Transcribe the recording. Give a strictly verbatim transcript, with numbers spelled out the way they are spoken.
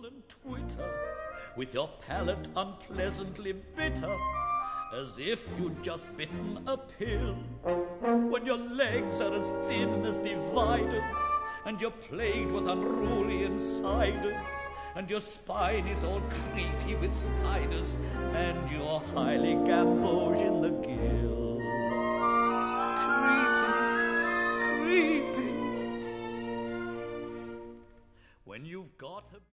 and twitter, with your palate unpleasantly bitter, as if you'd just bitten a pill, when your legs are as thin as dividers, and you're plagued with unruly insiders, and your spine is all creepy with spiders, and you're highly gamboge in the gill.